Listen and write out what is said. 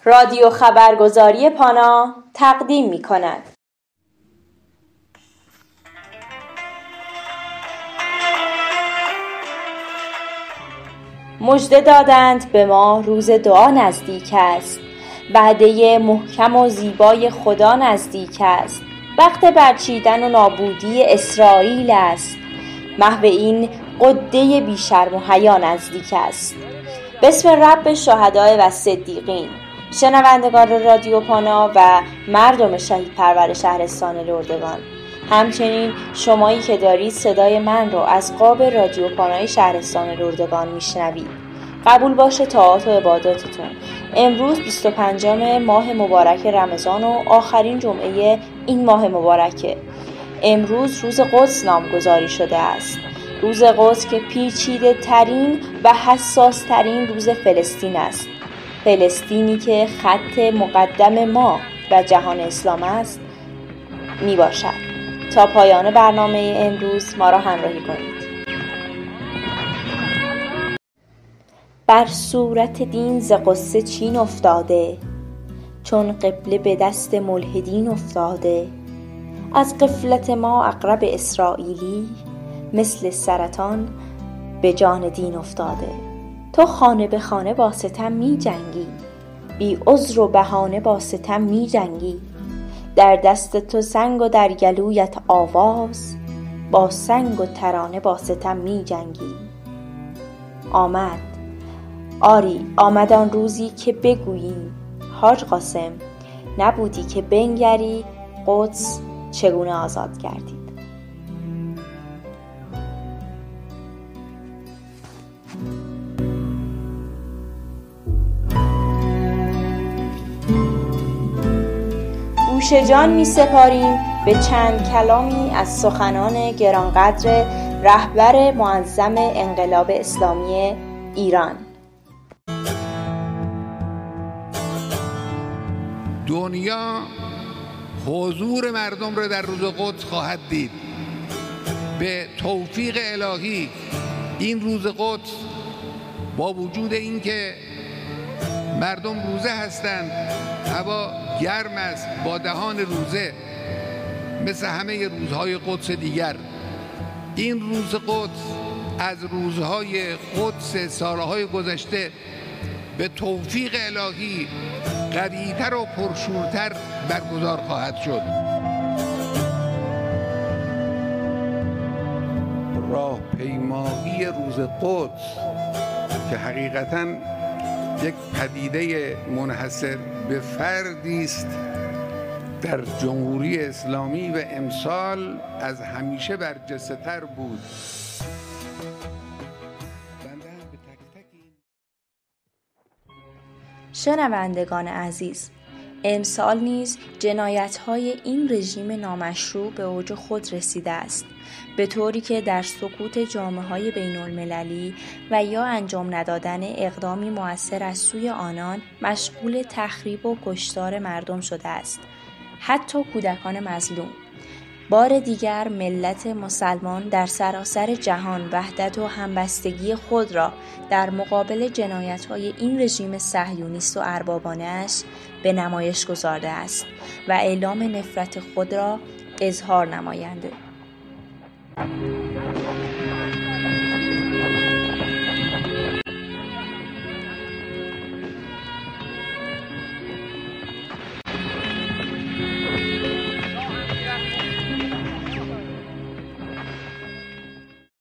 رادیو خبرگزاری پانا تقدیم می کند. مژده دادند به ما روز دعا نزدیک است، وعده محکم و زیبای خدا نزدیک است. وقت برچیدن و نابودی اسرائیل است، محو این قده بیشرم و حیا نزدیک است. باسم رب شهداء و صدیقین، شنوندگان رادیو پانا و مردم شهید پرور شهرستان لردگان، همچنین شمایی که دارید صدای من رو از قاب رادیو پانای شهرستان لردگان میشنوید، قبول باشه طاعات و عباداتتون. امروز 25 ماه مبارک رمضان و آخرین جمعه این ماه مبارکه. امروز روز قدس نامگذاری شده است، روز قدس که پیچیده ترین و حساس ترین روز فلسطین است. فلسطینی که خط مقدم ما و جهان اسلام است می باشد. تا پایان برنامه امروز ما را همراهی کنید. بر صورت دین ز غصه چین افتاده، چون قبله به دست ملحدین افتاده. از غفلت ما عقرب اسرائیلی، مثل سرطان به جان دین افتاده. تو خانه به خانه با ستم می جنگی، بی عذر و بهانه با ستم می جنگی. در دست تو سنگ و در گلویت آواز، با سنگ و ترانه با ستم می جنگی. آمد، آری آمد آن روزی که بگوییم حاج قاسم نبودی که بنگری قدس چگونه آزاد کردید. گوش جان می سپاریم به چند کلامی از سخنان گرانقدر رهبر معظم انقلاب اسلامی ایران. دنیا حضور مردم را در روز قدس خواهد دید. به توفیق الهی این روز قدس با وجود اینکه مردم روزه هستند، هوا گرم است، با دهان روزه مثل همه روزهای قدس دیگر، این روز قدس از روزهای قدس سالهای گذشته به توفیق الهی قوی‌تر و پرشورتر برگزار خواهد شد. راهپیمایی روز قدس که حقیقتاً یک پدیده منحصر به فردی است در جمهوری اسلامی و امسال از همیشه برجسته‌تر بود. شنوندگان عزیز، امسال نیز جنایت‌های این رژیم نامشروع به اوج خود رسیده است، به طوری که در سکوت جامعه‌های بین‌المللی و یا انجام ندادن اقدامی مؤثر از سوی آنان مشغول تخریب و کشتار مردم شده است، حتی کودکان مظلوم. بار دیگر ملت مسلمان در سراسر جهان وحدت و همبستگی خود را در مقابل جنایت‌های این رژیم صهیونیست و اربابانه‌اش به نمایش گذارده است و اعلام نفرت خود را اظهار نماینده.